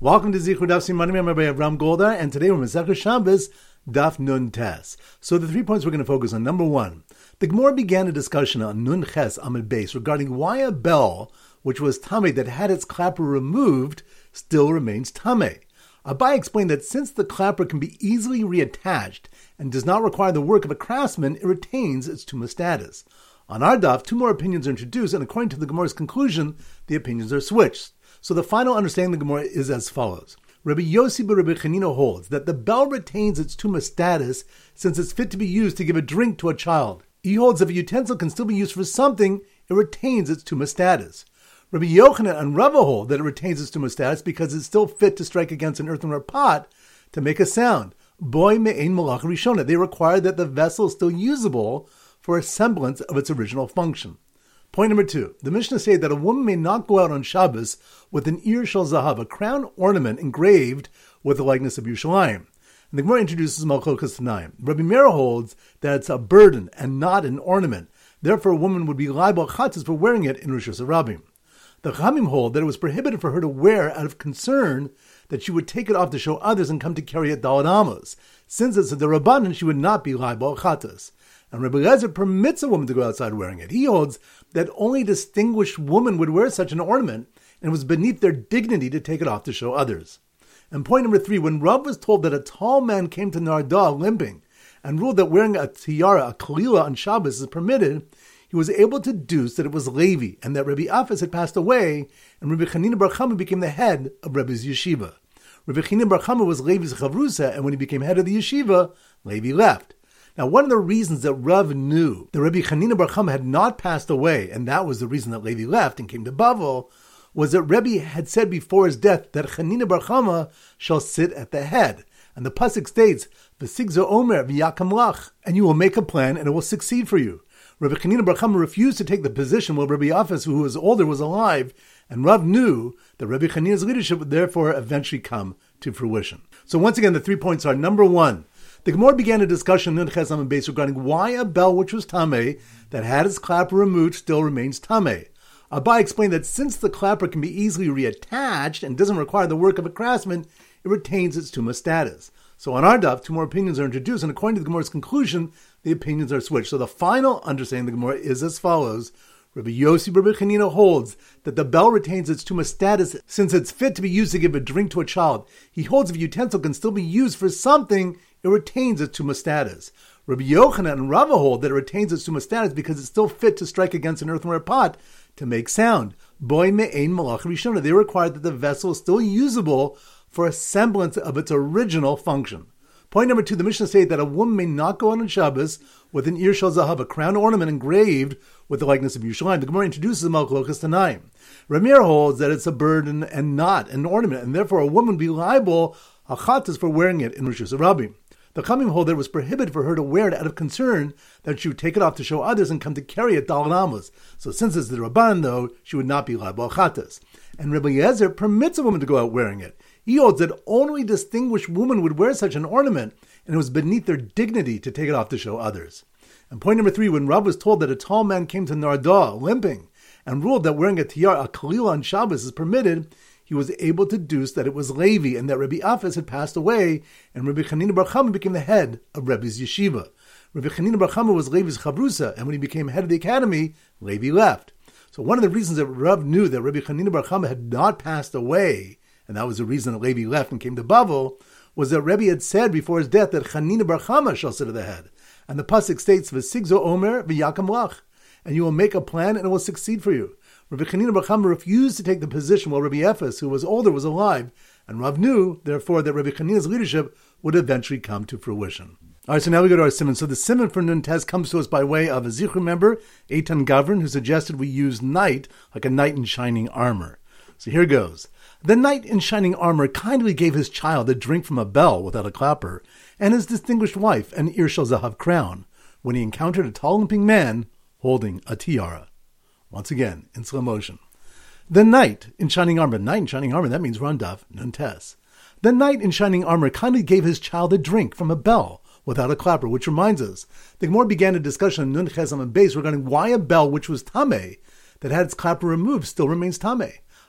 Welcome to Zichud Daf Simanim. I'm Rabbi Avram Goldar, and today we're Masechah Shabbos Daf Nun Tes. So the 3 points we're going to focus on. Number 1, the Gemara began a discussion on Nun Ches Amud Beis regarding why a bell, which was tameh that had its clapper removed, still remains tameh. Abai explained that since the clapper can be easily reattached and does not require the work of a craftsman, it retains its tumah status. On our daf, 2 more opinions are introduced, and according to the Gemara's conclusion, the opinions are switched. So the final understanding of the Gemara is as follows. Rabbi Yossi bar Rabbi Chanina holds that the bell retains its tumah status since it's fit to be used to give a drink to a child. He holds that if a utensil can still be used for something, it retains its tumah status. Rabbi Yochanan and Rava hold that it retains its tumah status because it's still fit to strike against an earthenware pot to make a sound. Boy me'ein malach rishona. They require that the vessel is still usable for a semblance of its original function. Point number 2. The Mishnah says that a woman may not go out on Shabbos with an Ir Shel Zahav, a crown ornament engraved with the likeness of Yerushalayim. And the Gemara introduces Malchokas Tanaim. Rabbi Meir holds that it's a burden and not an ornament. Therefore, a woman would be liable chatzis for wearing it in Rosh Hashanah. The Chachamim hold that it was prohibited for her to wear out of concern that she would take it off to show others and come to carry it Daled Amos. Since it's a Rabbanan, she would not be liable chatzis. And Rabbi Eliezer permits a woman to go outside wearing it. He holds that only a distinguished woman would wear such an ornament, and it was beneath their dignity to take it off to show others. And point number 3, when Rav was told that a tall man came to Nardah limping and ruled that wearing a tiara, a kalila on Shabbos is permitted, he was able to deduce that it was Levi, and that Rabbi Afas had passed away, and Rabbi Chanina bar Chama became the head of Rabbi's yeshiva. Rabbi Chanina bar Chama was Levi's chavrusa, and when he became head of the yeshiva, Levi left. Now, one of the reasons that Rav knew that Rabbi Chanina bar Chama had not passed away, and that was the reason that Levi left and came to Bavel, was that Rebbe had said before his death that Chanina bar Chama shall sit at the head. And the pasuk states, "V'sigzo omer v'yakam lach," and you will make a plan and it will succeed for you. Rabbi Chanina bar Chama refused to take the position while Rabbi Afas, who was older, was alive, and Rav knew that Rabbi Chanina's leadership would therefore eventually come to fruition. So once again, the 3 points are, number 1, the Gemara began a discussion in Ches Amud Beis regarding why a bell which was tameh that had its clapper removed still remains tameh. Abai explained that since the clapper can be easily reattached and doesn't require the work of a craftsman, it retains its tumah status. So on our daf, 2 more opinions are introduced, and according to the Gemara's conclusion, the opinions are switched. So the final understanding of the Gemara is as follows. Rabbi Yossi bar Rabbi Chanina holds that the bell retains its tumah status since it's fit to be used to give a drink to a child. He holds if a utensil can still be used for something, it retains its tumah status. Rabbi Yochanan and Rava hold that it retains its tumah status because it's still fit to strike against an earthenware pot to make sound. Boy me'ein malach rishona. They require that the vessel is still usable for a semblance of its original function. Point number 2, the Mishnah says that a woman may not go out on Shabbos with an Ir Shel Zahav, a crown ornament engraved with the likeness of Yerushalayim. The Gemara introduces Malchokas Tanaim. Ramir holds that it's a burden and not an ornament, and therefore a woman would be liable a chatas for wearing it in Rosh Hashanah. The Chachamim hold that it was prohibited for her to wear it out of concern that she would take it off to show others and come to carry it Daled Amos. So since it's the Rabban, though, she would not be liable a chatas. And Rabbi Eliezer permits a woman to go out wearing it. He holds that only a distinguished woman would wear such an ornament, and it was beneath their dignity to take it off to show others. And point number 3, when Rav was told that a tall man came to Nardah limping and ruled that wearing a tiara, a kalila on Shabbos is permitted, he was able to deduce that it was Levi and that Rabbi Afas had passed away, and Rabbi Chanina bar Chama became the head of Rebbe's yeshiva. Rabbi Chanina bar Chama was Levi's chavrusa, and when he became head of the academy, Levi left. So one of the reasons that Rav knew that Rabbi Chanina bar Chama had not passed away, and that was the reason that Levi left and came to Bavel, was that Rebbe had said before his death that Chanina bar Chama shall sit at the head. And the pasuk states, "V'sigzo omer v'yakam lach," and you will make a plan and it will succeed for you. Rabbi Chanina bar Chama refused to take the position while Rabbi Efes, who was older, was alive, and Rav knew, therefore, that Rabbi Chanina's leadership would eventually come to fruition. All right, so now we go to our simon. So the simon for Nun Tes comes to us by way of a Zichur member, Eitan Gavrin, who suggested we use knight like a knight in shining armor. So here goes. The knight in shining armor kindly gave his child a drink from a bell without a clapper, and his distinguished wife an Ir Shel Zahav crown, when he encountered a tall limping man holding a tiara. Once again, in slow motion. The knight in shining armor, that means Randav, Nun Tes. The knight in shining armor kindly gave his child a drink from a bell without a clapper, which reminds us, the Gemara began a discussion in Nun Ches Amud Beis regarding why a bell which was tameh, that had its clapper removed, still remains tameh.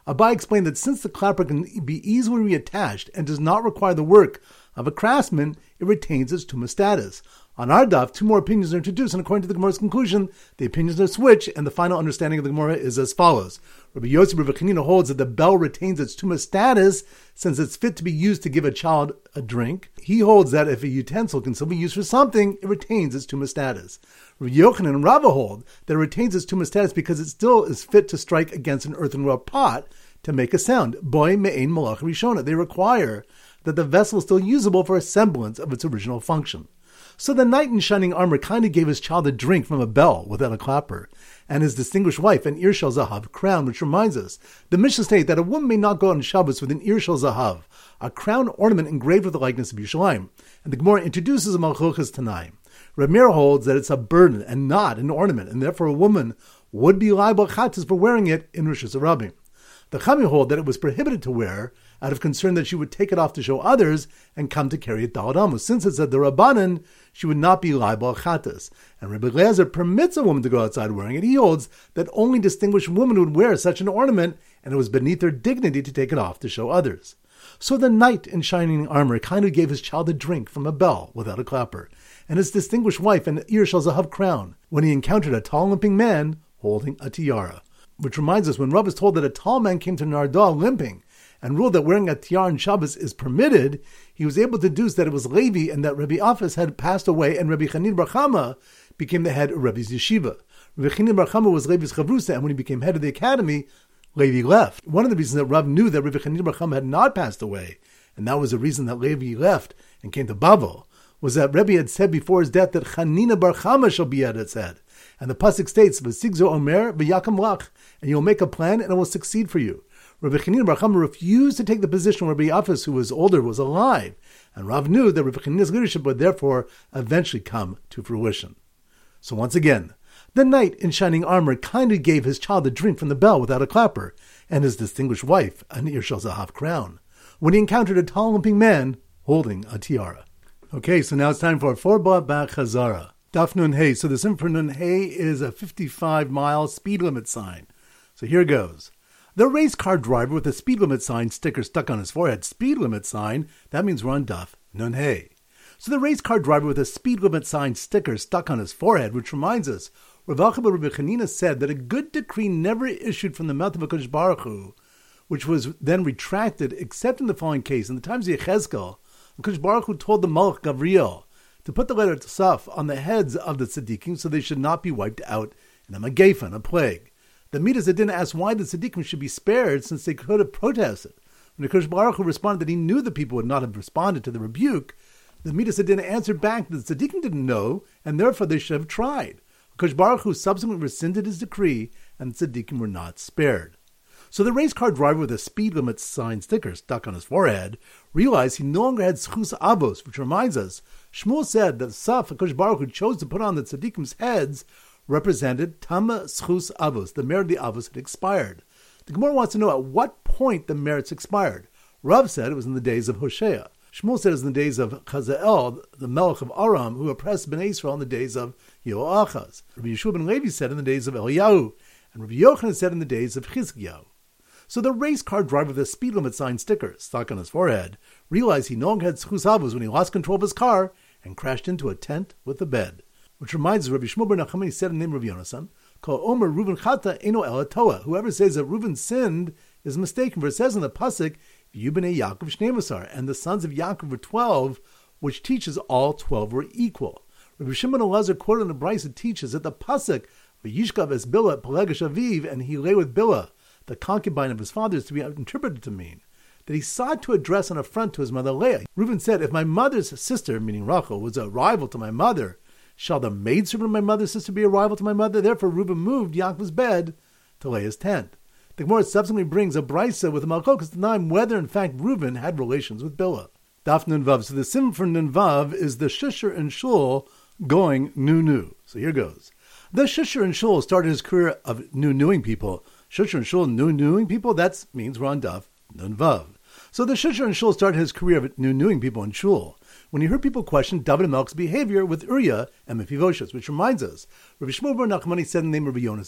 Abai explained that since the clapper can be easily reattached and does not require the work of a craftsman, it retains its Tumah status. On our daf, two more opinions are introduced, and according to the Gemara's conclusion, the opinions are switched, and the final understanding of the Gemara is as follows. Rabbi Yosef Rabbi Chanina holds that the bell retains its Tumah status since it's fit to be used to give a child a drink. He holds that if a utensil can still be used for something, it retains its Tumah status. Rabbi Yochanan and Rava hold that it retains its Tumah status because it still is fit to strike against an earthenware pot to make a sound. Boy me'ein malach rishona. They require that the vessel is still usable for a semblance of its original function. So the knight in shining armor kind of gave his child a drink from a bell without a clapper, and his distinguished wife an Irshal Zahav crown, which reminds us, the Mishnah states that a woman may not go on Shabbos with an Irshal Zahav, a crown ornament engraved with the likeness of Yerushalayim, and the Gemara introduces a Malchuchas Tanaim. Ramir holds that it's a burden and not an ornament, and therefore a woman would be liable chatas for wearing it in Rosh Hashanah. The Chachamim hold that it was prohibited to wear out of concern that she would take it off to show others and come to carry it Daled Amos. Since it's a Derabanan, she would not be liable chatas. And Rabbi Eliezer permits a woman to go outside wearing it. He holds that only distinguished women would wear such an ornament, and it was beneath their dignity to take it off to show others. So the knight in shining armor kind of gave his child a drink from a bell without a clapper, and his distinguished wife an Irshal Zahav crown when he encountered a tall limping man holding a tiara. Which reminds us, when Rav is told that a tall man came to Nardah limping and ruled that wearing a tiara on Shabbos is permitted, he was able to deduce that it was Levi and that Rabbi Afas had passed away and Rabbi Chanin Bar Chama became the head of Rabbi's yeshiva. Rabbi Chanin Bar Chama was Levi's chavrusa, and when he became head of the academy, Levi left. One of the reasons that Rav knew that Rabbi Chanin Bar Chama had not passed away, and that was the reason that Levi left and came to Bavel, was that Rebbe had said before his death that Chanina Bar Chama shall be at its head. And the pasuk states, "V'sigzo omer v'yakam lach," and you'll make a plan and it will succeed for you. Rabbi Chanina Bar Chama refused to take the position where Rabbi Afas, who was older, was alive, and Rav knew that Rabbi Chanina's leadership would therefore eventually come to fruition. So once again, the knight in shining armor kindly gave his child a drink from the bell without a clapper, and his distinguished wife an Irshal Zahav crown, when he encountered a tall limping man holding a tiara. Okay, so now it's time for Forba Ba Chazara. Daf Nun Hey. So the symbol for Nun Hey is a 55-mile speed limit sign. So here goes. The race car driver with a speed limit sign sticker stuck on his forehead. Speed limit sign, that means we're on Daf Nun Hey. So the race car driver with a speed limit sign sticker stuck on his forehead, which reminds us, Rav Acha Rabbi Chanina said that a good decree never issued from the mouth of HaKadosh Baruch Hu, which was then retracted, except in the following case. In the times of Yechezkel, HaKadosh Baruch Hu told the Malach Gavriel to put the letter Tzaf on the heads of the tzaddikim so they should not be wiped out in a Magefan, a plague. The Midas didn't ask why the tzaddikim should be spared since they could have protested. When HaKadosh Baruch Hu responded that he knew the people would not have responded to the rebuke, the Midas didn't answer back that the tzaddikim didn't know, and therefore they should have tried. HaKadosh Baruch Hu subsequently rescinded his decree, and the tzaddikim were not spared. So the race car driver with a speed limit sign sticker stuck on his forehead realized he no longer had schus avos, which reminds us, Shmuel said that the Saf HaKadosh Baruch Hu chose to put on the tzaddikim's heads represented Tama schus avos. The merit of the avos had expired. The Gemara wants to know at what point the merits expired. Rav said it was in the days of Hosea. Shmuel said it was in the days of Chazael, the Melech of Aram, who oppressed Ben Israel in the days of Yehoachaz. Rabbi Yeshua ben Levi said in the days of Eliyahu, and Rabbi Yochanan said in the days of Chizkiyahu. So the race car driver with a speed limit sign sticker stuck on his forehead realized he no longer had schus avos when he lost control of his car and crashed into a tent with a bed. Which reminds us, Rabbi Shmuel bar Nachmani said in the name of Yonasan, Kol Omer Reuven Chata Eno Ela Toa. Whoever says that Reuven sinned is mistaken, for it says in the pasuk, Yubnei Yaakov Shneimosar, and the sons of Yaakov were 12, which teaches all 12 were equal. Rabbi Shimon Elazar quoted in the Brisa that teaches that the pasuk, V'yishkav es Bilah Pelegesh Aviv, and he lay with Bilah, the concubine of his father, is to be interpreted to mean that he sought to address an affront to his mother Leah. Reuben said, if my mother's sister, meaning Rachel, was a rival to my mother, shall the maidservant of my mother's sister be a rival to my mother? Therefore Reuben moved Yaakov's bed to Leah's tent. The Gemara subsequently brings a brisa with a malchokas to deny whether in fact Reuben had relations with Bilah. Daf Nun Vav. So the sim for Nun Vav is the Shusher and Shul going nu-nu. So here goes. The Shusher and Shul started his career of nu-nuing people. Shusher and Shul nu-nuing people, that means we're on Daf Nun Vav. So the Shusher and Shul started his career of nu-nuing people in Shul when he heard people question David and Melch's behavior with Uriah and Mephibosheth, which reminds us, Rabbi Shmuel bar Nachmani said in the name of Rabbi Yonasan,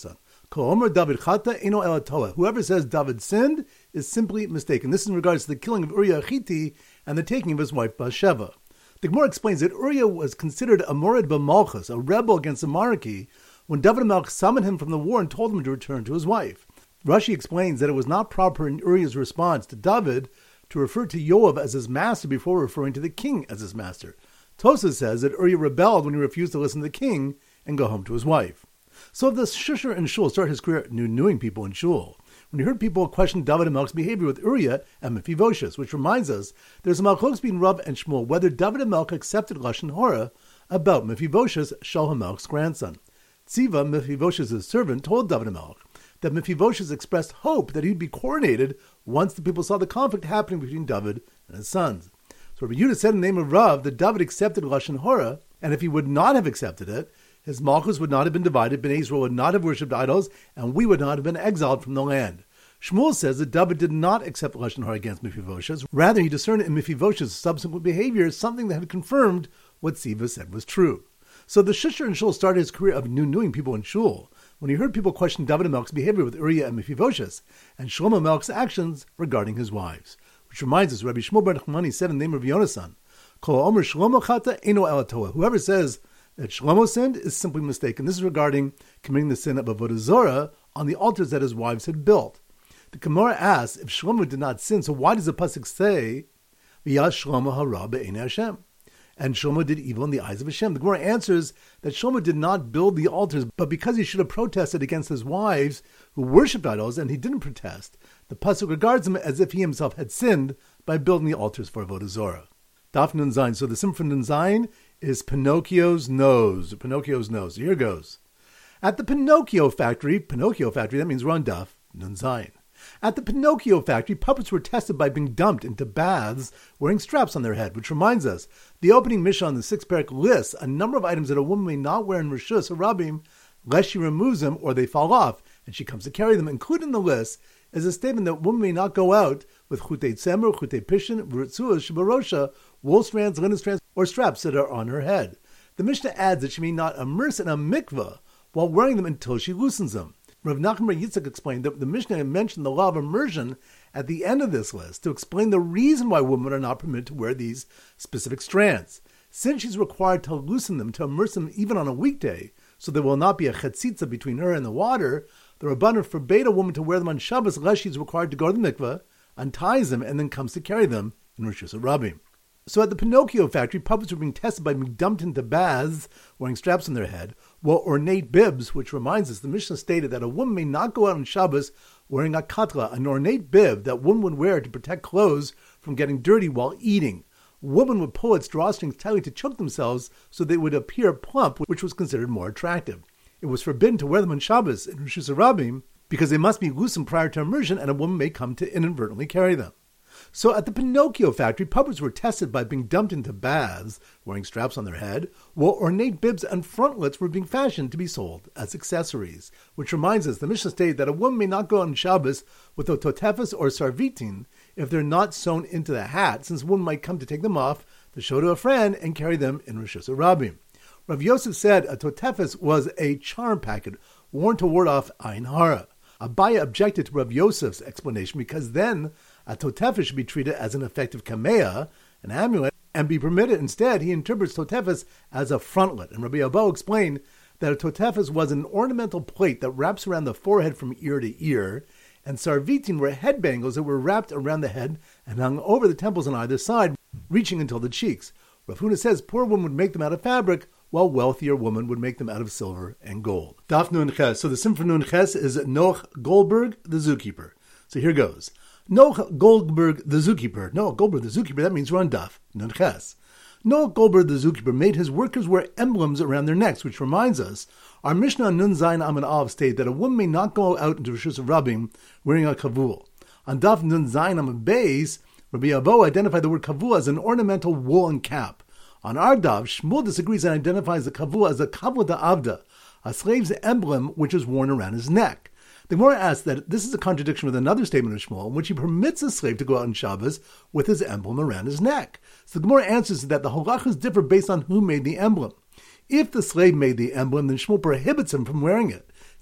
Whoever says David sinned is simply mistaken. This is in regards to the killing of Uriah Hittite and the taking of his wife Bathsheba. The Gemara explains that Uriah was considered a mored b'malchus, a rebel against the monarchy, when David HaMelech summoned him from the war and told him to return to his wife. Rashi explains that it was not proper in Uriah's response to David to refer to Yoav as his master before referring to the king as his master. Tosas says that Uriah rebelled when he refused to listen to the king and go home to his wife. So the Shusher in Shul started his career knowing people in Shul, when he heard people question David HaMelech's behavior with Uriah and Mephibosheth, which reminds us there's a machlokes between Rav and Shmuel whether David HaMelech accepted Lashon Hora about Mephibosheth, Shaul HaMelech's grandson. Tziva, Mephibosheth's servant, told David HaMelech that Mephibosheth expressed hope that he'd be coronated once the people saw the conflict happening between David and his sons. So Rabbi Yehuda said in the name of Rav that David accepted Lashon Hora, and if he would not have accepted it, his malchus would not have been divided, Bnei Israel would not have worshipped idols, and we would not have been exiled from the land. Shmuel says that David did not accept Lashon Hora against Mephibosheth. Rather, he discerned in Mephibosheth's subsequent behavior something that had confirmed what Tziva said was true. So the Shusher in Shul started his career of knowing people in Shul, when he heard people question David HaMelech's behavior with Uriah and Mephibosheth, and Shlomo HaMelech's actions regarding his wives. Which reminds us, Rabbi Shmuel bar Nachmani said in the name of Yonasan, Kol Omer Shlomo Chata Eino Ela Toa. Whoever says that Shlomo sinned is simply mistaken. This is regarding committing the sin of Avodah Zorah on the altars that his wives had built. The Gemara asks, if Shlomo did not sin, so why does the pasuk say, V'yas Shlomo hara be'enei Hashem? And Shlomo did evil in the eyes of Hashem. The Gemara answers that Shlomo did not build the altars, but because he should have protested against his wives who worshipped idols, and he didn't protest, the pasuk regards him as if he himself had sinned by building the altars for Avodah Zorah. Daf Nun Zayin. So the sim for Nun Zayin is Pinocchio's nose. Pinocchio's nose. Here goes. At the Pinocchio factory, that means we're on Daf Nun Zayin. At the Pinocchio factory, puppets were tested by being dumped into baths wearing straps on their head, which reminds us, the opening Mishnah on the 6th parak lists a number of items that a woman may not wear in Rishus Harabim, lest she removes them or they fall off, and she comes to carry them. Included in the list is a statement that women may not go out with chutei tzemer, chutei pishin, v'ritzuas, shibarosha, wool strands, linen strands, or straps that are on her head. The Mishnah adds that she may not immerse in a mikveh while wearing them until she loosens them. Rav Nachman bar Yitzchak explained that the Mishnah mentioned the law of immersion at the end of this list to explain the reason why women are not permitted to wear these specific strands. Since she's required to loosen them, to immerse them even on a weekday, so there will not be a chetzitza between her and the water, the Rabbanan forbade a woman to wear them on Shabbos unless she's required to go to the mikveh, unties them, and then comes to carry them in Rishus Harabim. So at the Pinocchio factory, puppets were being tested by being dumped into baths, wearing straps on their head, while ornate bibs, which reminds us, the Mishnah stated that a woman may not go out on Shabbos wearing a katla, an ornate bib that women would wear to protect clothes from getting dirty while eating. Women would pull its drawstrings tightly to choke themselves so they would appear plump, which was considered more attractive. It was forbidden to wear them on Shabbos in Rishus Harabim because they must be loosened prior to immersion, and a woman may come to inadvertently carry them. So at the Pinocchio factory, puppets were tested by being dumped into baths, wearing straps on their head, while ornate bibs and frontlets were being fashioned to be sold as accessories. Which reminds us, the Mishnah stated that a woman may not go on Shabbos with a totefes or sarvitin if they're not sewn into the hat, since one might come to take them off to show to a friend and carry them in Rishus Harabim. Rav Yosef said a totefes was a charm packet worn to ward off Ayin Hara. Abaye objected to Rav Yosef's explanation because then a totefes should be treated as an effective kameah, an amulet, and be permitted. Instead, he interprets totefes as a frontlet. And Rabbi Abba explained that a totefes was an ornamental plate that wraps around the forehead from ear to ear, and sarvitin were head bangles that were wrapped around the head and hung over the temples on either side, reaching until the cheeks. Rav Huna says poor women would make them out of fabric, while wealthier women would make them out of silver and gold. Daf Nun Ches. So the sim for Nun Ches is Noach Goldberg, the zookeeper. So here goes. Noach Goldberg, the zookeeper. Noach Goldberg, the zookeeper, that means we're on Daf Nun Ches. Noach Goldberg, the zookeeper, made his workers wear emblems around their necks, which reminds us, our Mishnah on Nun Zayin Amud Aleph stated that a woman may not go out into Rishus Harabim wearing a kavul. On Daf Nun Zayin Amud Beis, Rabbi Avo identified the word kavul as an ornamental woolen cap. On our Daf, Shmuel disagrees and identifies the kavul as a kavul da'avda, a slave's emblem which is worn around his neck. The Gemara asks that this is a contradiction with another statement of Shmuel in which he permits a slave to go out on Shabbos with his emblem around his neck. So the Gemara answers that the halachas differ based on who made the emblem. If the slave made the emblem, then Shmuel prohibits him from wearing it.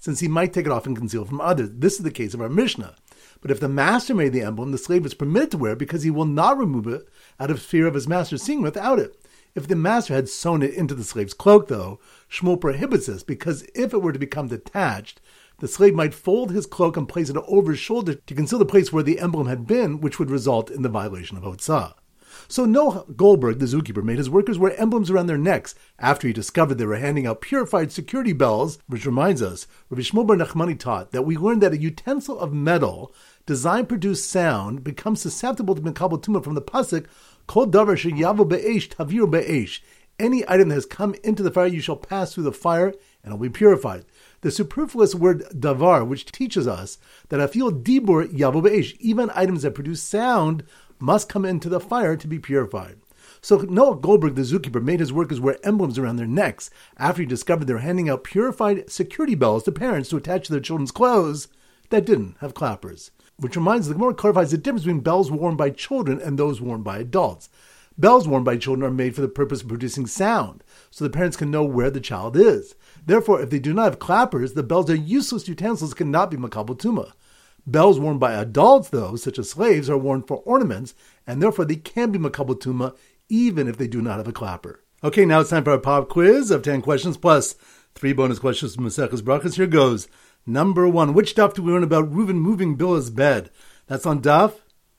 since he might take it off and conceal it from others. This is the case of our Mishnah. But if the master made the emblem, the slave is permitted to wear it because he will not remove it out of fear of his master seeing without it. If the master had sewn it into the slave's cloak, though, Shmuel prohibits this, because if it were to become detached, the slave might fold his cloak and place it over his shoulder to conceal the place where the emblem had been, which would result in the violation of Hotzah. So Noah Goldberg, the zookeeper, made his workers wear emblems around their necks after he discovered they were handing out purified security bells, which reminds us, Rabbi Shmuel bar Nachmani taught that we learned that a utensil of metal designed to produce sound becomes susceptible to Mekabel Tumah from the pasuk, Kol davar sheyavu be'esh taviru be'esh. Any item that has come into the fire, you shall pass through the fire, and it will be purified. The superfluous word davar, which teaches us that afil dibur yavu be'esh, even items that produce sound must come into the fire to be purified. So Noah Goldberg, the zookeeper, made his workers wear emblems around their necks after he discovered they were handing out purified security bells to parents to attach to their children's clothes that didn't have clappers. Which reminds us, the Gemara clarifies the difference between bells worn by children and those worn by adults. Bells worn by children are made for the purpose of producing sound, so the parents can know where the child is. Therefore, if they do not have clappers, the bells are useless utensils, cannot be Makabel Tumah. Bells worn by adults, though, such as slaves, are worn for ornaments, and therefore they can be Makabel Tumah, even if they do not have a clapper. Okay, now it's time for our pop quiz of 10 questions, plus 3 bonus questions from Maseches Brachos. Here goes. Number 1. Which daf do we learn about Reuven moving Bilhah's bed? That's on daf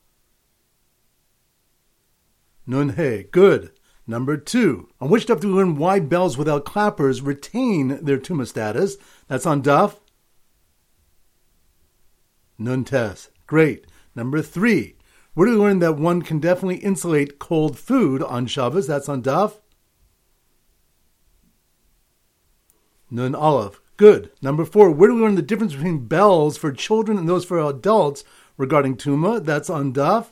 Nun Hey. Good. Number 2. On which daf do we learn why bells without clappers retain their Tumah status? That's on daf Nun Tes. Great. Number 3. Where do we learn that one can definitely insulate cold food on Shabbos? That's on daf Nun Aleph. Good. Number 4. Where do we learn the difference between bells for children and those for adults regarding Tumah? That's on daf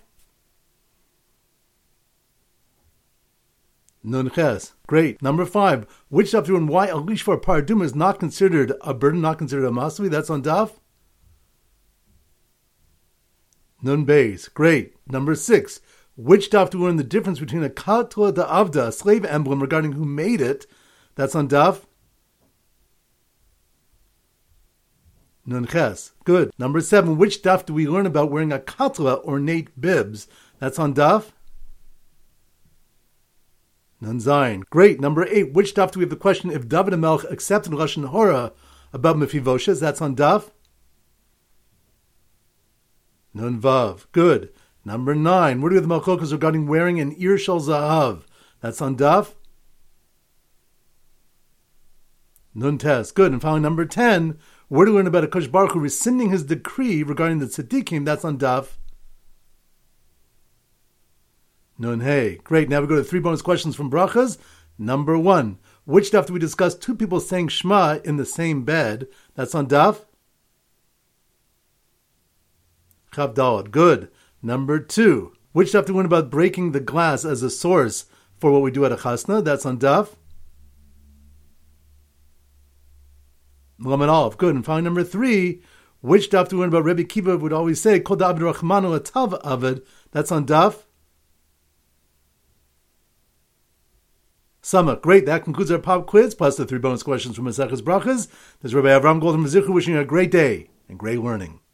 Nun Ches. Great. Number 5. Which daf do we learn why a leash for a paraduma is not considered a burden, not considered a masvi? That's on daf Nun Beis. Great. Number 6. Which daf do we learn the difference between a katla da'avda, a slave emblem, regarding who made it? That's on daf Nun Ches. Good. Number 7. Which daf do we learn about wearing a katla, ornate bibs? That's on daf Nun Zayin. Great. Number 8. Which daf do we have the question if David HaMelech accepted Lashon Hora about Mephibosheth? That's on daf Nun Vav. Good. Number 9. Where do we have the Malchokas regarding wearing an ear shel zahav? That's on daf Nun Tes. Good. And finally, number 10. Where do we learn about Akash Baruch Hu rescinding his decree regarding the tzaddikim? That's on daf Nun Hey. Great. Now we go to 3 bonus questions from Brachas. Number 1. Which daf do we discuss 2 people saying Shema in the same bed? That's on daf Chav Daled. Good. Number 2. Which daf do we learn about breaking the glass as a source for what we do at a chasna? That's on daf Lamed Aleph. Good. And finally, number 3. Which daf do we learn about Rebbe Kiva would always say, Kol da'aved rachmanu atav aved? That's on daf Sama. Great. That concludes our pop quiz, plus the 3 bonus questions from Maseches Brachos. This is Rabbi Avram Goldman Mazichu wishing you a great day and great learning.